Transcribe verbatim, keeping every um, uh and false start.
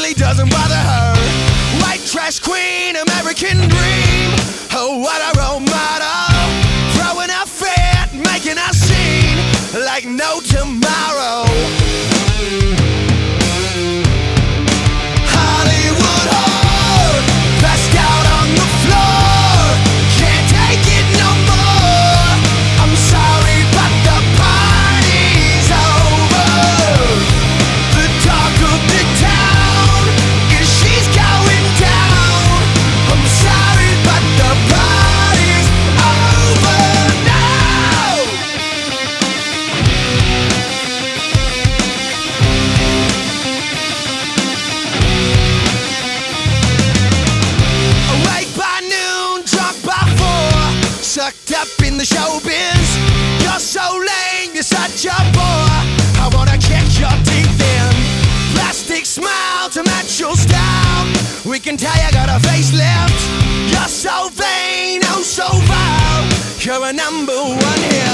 really doesn't bother her. White trash queen, American dream. Oh, what a role model. Throwing her fit, making a scene like no tomorrow. Hollywood whore, passed out on the floor. Can't take it no more. I'm sorry, but the party's over. The talk of the town is she's going down. I'm sorry, but the party's over now. Awake by noon, drunk by four, sucked up in the showbiz. You're so lame, you're such a bore. I wanna kick your teeth in. Plastic smile to match your style. We can tell you got a facelift. You're so vain, oh so vile. You're a number one hit.